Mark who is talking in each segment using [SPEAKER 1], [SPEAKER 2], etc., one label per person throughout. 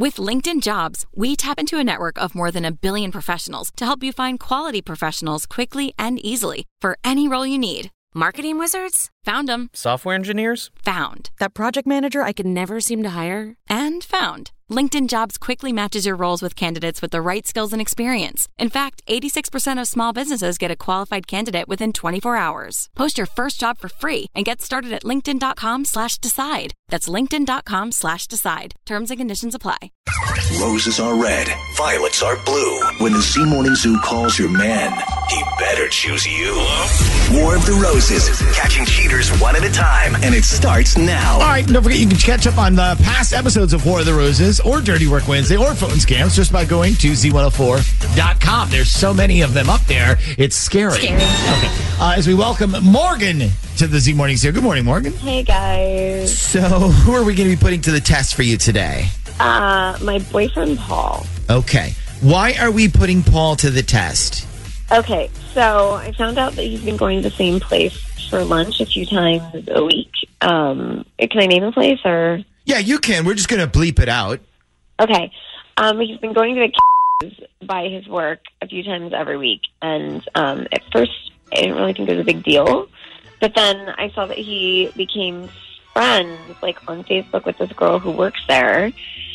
[SPEAKER 1] With LinkedIn Jobs, we tap into a network of more than 1 billion professionals to help you find quality professionals quickly and easily for any role you need. Marketing wizards? Found them.
[SPEAKER 2] Software engineers?
[SPEAKER 1] Found.
[SPEAKER 3] That project manager I could never seem to hire?
[SPEAKER 1] And found. LinkedIn Jobs quickly matches your roles with candidates with the right skills and experience. In fact, 86% of small businesses get a qualified candidate within 24 hours. Post your first job for free and get started at linkedin.com/decide. That's linkedin.com/decide. Terms and conditions apply.
[SPEAKER 4] Roses are red, violets are blue. When the Z Morning Zoo calls your man, he better choose you. War of the Roses, catching cheaters one at a time, and it starts now.
[SPEAKER 5] All right, don't forget you can catch up on the past episodes of War of the Roses or Dirty Work Wednesday or Phone Scams just by going to Z104.com. There's so many of them up there, it's scary. Okay. As we welcome Morgan to the Z Morning Zoo. Good morning, Morgan.
[SPEAKER 6] Hey, guys.
[SPEAKER 5] So, who are we going to be putting to the test for you today?
[SPEAKER 6] My boyfriend, Paul.
[SPEAKER 5] Okay. Why are we putting Paul to the test?
[SPEAKER 6] Okay, so I found out that he's been going to the same place for lunch a few times a week. Can I name the place, or?
[SPEAKER 5] Yeah, you can. We're just going to bleep it out.
[SPEAKER 6] Okay. He's been going to the by his work a few times every week. And at first, I didn't really think it was a big deal. But then I saw that he became friends, on Facebook with this girl who works there.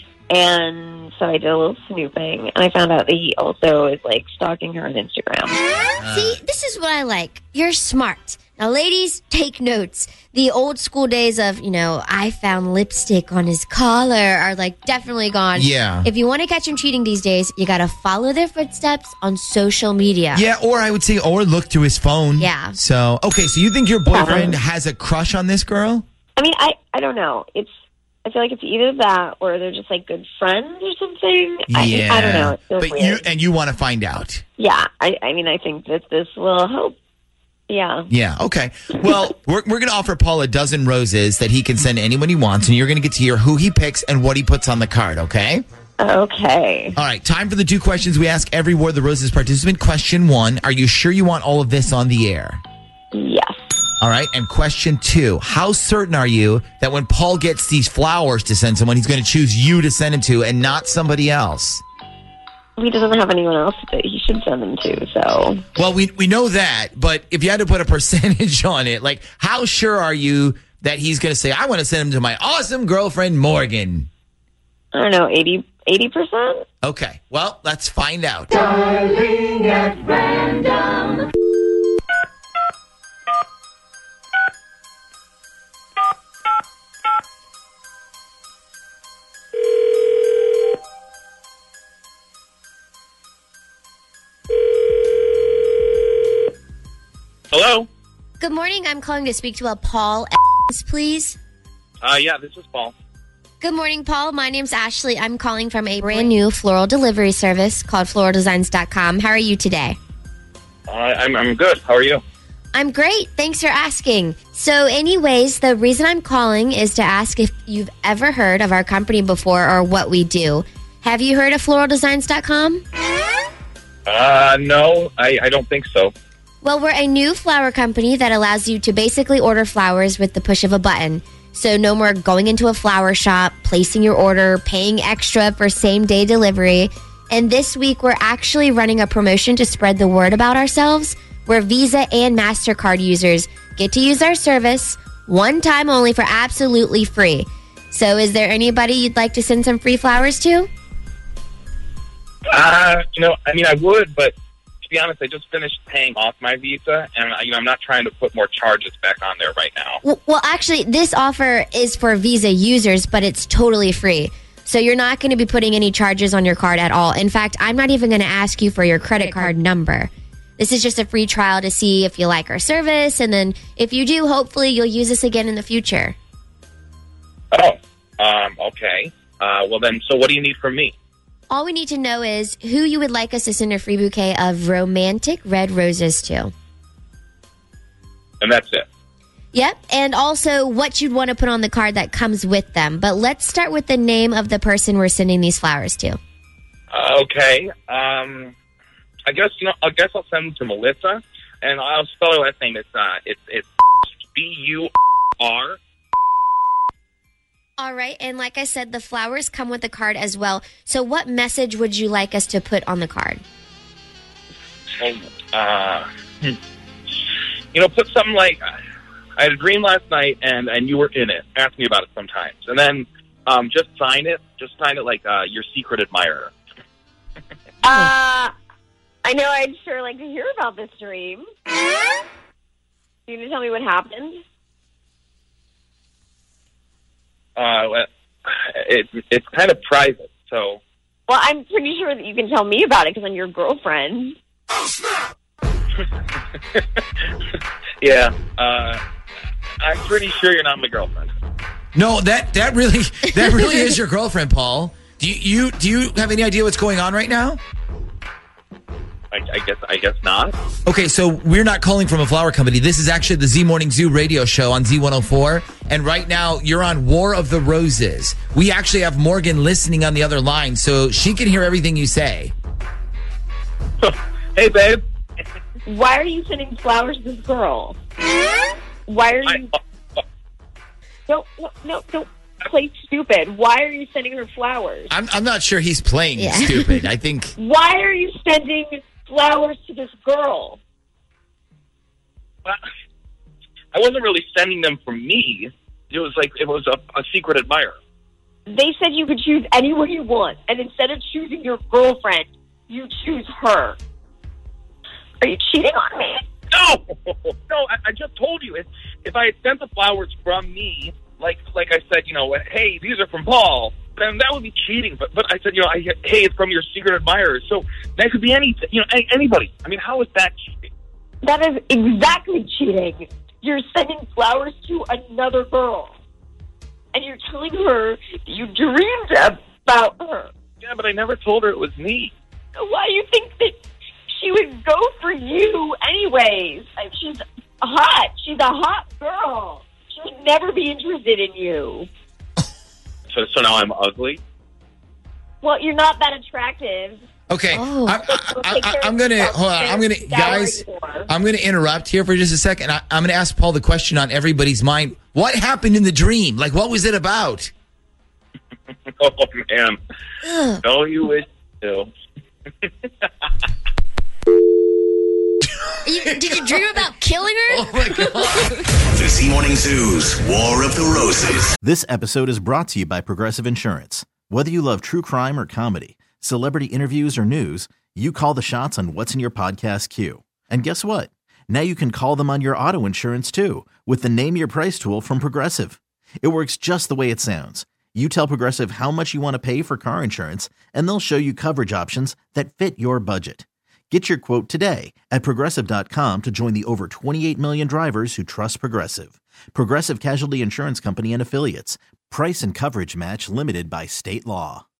[SPEAKER 6] And so I did a little snooping, and I found out that he also is, stalking her on Instagram.
[SPEAKER 7] See, this is what I like. You're smart. Now, ladies, take notes. The old school days of, I found lipstick on his collar are, definitely gone.
[SPEAKER 5] Yeah.
[SPEAKER 7] If you want to catch him cheating these days, you got to follow their footsteps on social media.
[SPEAKER 5] Yeah, or I would say, look through his phone.
[SPEAKER 7] Yeah.
[SPEAKER 5] So, okay, so you think your boyfriend has a crush on this girl?
[SPEAKER 6] I mean, I don't know. I feel like it's either that or they're just good friends or something.
[SPEAKER 5] Yeah.
[SPEAKER 6] I don't know. It feels weird.
[SPEAKER 5] you want to find out.
[SPEAKER 6] Yeah. I mean, I think that this will help. Yeah.
[SPEAKER 5] Yeah. Okay. Well, we're going to offer Paul a dozen roses that he can send anyone he wants, and you're going to get to hear who he picks and what he puts on the card. Okay.
[SPEAKER 6] Okay.
[SPEAKER 5] All right. Time for the 2 questions we ask every War of the Roses participant. Question 1: Are you sure you want all of this on the air?
[SPEAKER 6] Yes.
[SPEAKER 5] All right. And question 2: How certain are you that when Paul gets these flowers to send someone, he's going to choose you to send them to and not somebody else?
[SPEAKER 6] He doesn't have anyone else that he should send them to, so.
[SPEAKER 5] Well, we know that, but if you had to put a percentage on it, how sure are you that he's going to say, I want to send him to my awesome girlfriend, Morgan?
[SPEAKER 6] I don't know, 80%?
[SPEAKER 5] Okay. Well, let's find out.
[SPEAKER 8] Darling at random.
[SPEAKER 9] Hello?
[SPEAKER 7] Good morning. I'm calling to speak to a Paul, please.
[SPEAKER 9] Yeah, this is Paul.
[SPEAKER 7] Good morning, Paul. My name's Ashley. I'm calling from a brand new floral delivery service called floraldesigns.com. How are you today?
[SPEAKER 9] I'm good. How are you?
[SPEAKER 7] I'm great. Thanks for asking. So anyways, the reason I'm calling is to ask if you've ever heard of our company before or what we do. Have you heard of floraldesigns.com?
[SPEAKER 9] No, I don't think so.
[SPEAKER 7] Well, we're a new flower company that allows you to basically order flowers with the push of a button. So no more going into a flower shop, placing your order, paying extra for same-day delivery. And this week, we're actually running a promotion to spread the word about ourselves, where Visa and MasterCard users get to use our service one time only for absolutely free. So is there anybody you'd like to send some free flowers to?
[SPEAKER 9] I would, but to be honest, I just finished paying off my Visa, and I'm not trying to put more charges back on there right now.
[SPEAKER 7] Well, actually, this offer is for Visa users, but it's totally free. So you're not going to be putting any charges on your card at all. In fact, I'm not even going to ask you for your credit card number. This is just a free trial to see if you like our service, and then if you do, hopefully you'll use us again in the future.
[SPEAKER 9] Oh, okay. Well then, so what do you need from me?
[SPEAKER 7] All we need to know is who you would like us to send a free bouquet of romantic red roses to.
[SPEAKER 9] And that's it.
[SPEAKER 7] Yep, and also what you'd want to put on the card that comes with them. But let's start with the name of the person we're sending these flowers to.
[SPEAKER 9] Okay. I guess I'll send them to Melissa, and I'll spell her last name. It's B-U-R.
[SPEAKER 7] All right. And like I said, the flowers come with the card as well. So what message would you like us to put on the card?
[SPEAKER 9] Put something like, I had a dream last night and you were in it. Ask me about it sometimes. And then just sign it. Just sign it like your secret admirer.
[SPEAKER 6] I know I'd sure like to hear about this dream. You gonna tell me what happened?
[SPEAKER 9] It's kind of private, so.
[SPEAKER 6] Well, I'm pretty sure that you can tell me about it because I'm your girlfriend.
[SPEAKER 9] Yeah, I'm pretty sure you're not my girlfriend.
[SPEAKER 5] No, that really is your girlfriend, Paul. Do you have any idea what's going on right now?
[SPEAKER 9] I guess not.
[SPEAKER 5] Okay, so we're not calling from a flower company. This is actually the Z Morning Zoo radio show on Z104. And right now, you're on War of the Roses. We actually have Morgan listening on the other line, so she can hear everything you say.
[SPEAKER 9] Hey, babe.
[SPEAKER 6] Why are you sending flowers to this girl? Why are you... No, don't play stupid. Why are you sending her flowers?
[SPEAKER 5] I'm not sure he's playing stupid. I think...
[SPEAKER 6] Why are you sending flowers to this girl?
[SPEAKER 9] Well, I wasn't really sending them for me. It was a secret admirer.
[SPEAKER 6] They said you could choose anyone you want, and instead of choosing your girlfriend, you choose her. Are you cheating on me?
[SPEAKER 9] No, I just told you. If I had sent the flowers from me, like I said, hey, these are from Paul, then that would be cheating. But I said, hey, it's from your secret admirer. So that could be anybody. I mean, how is that cheating?
[SPEAKER 6] That is exactly cheating. You're sending flowers to another girl, and you're telling her you dreamed about her.
[SPEAKER 9] Yeah, but I never told her it was me.
[SPEAKER 6] Why do you think that she would go for you anyways? Like, she's hot. She's a hot girl. She would never be interested in you.
[SPEAKER 9] So now I'm ugly?
[SPEAKER 5] Well,
[SPEAKER 6] you're not that attractive.
[SPEAKER 5] Okay, I'm gonna hold on. I'm gonna interrupt here for just a second. I'm gonna ask Paul the question on everybody's mind. What happened in the dream? Like, what was it about?
[SPEAKER 9] Oh man, no, you wish to.
[SPEAKER 7] Did you dream about killing her?
[SPEAKER 5] Oh my god!
[SPEAKER 4] The Z Morning Zoo's War of the Roses.
[SPEAKER 2] This episode is brought to you by Progressive Insurance. Whether you love true crime or comedy, celebrity interviews or news, you call the shots on what's in your podcast queue. And guess what? Now you can call them on your auto insurance too with the Name Your Price tool from Progressive. It works just the way it sounds. You tell Progressive how much you want to pay for car insurance, and they'll show you coverage options that fit your budget. Get your quote today at Progressive.com to join the over 28 million drivers who trust Progressive. Progressive Casualty Insurance Company and Affiliates. Price and coverage match limited by state law.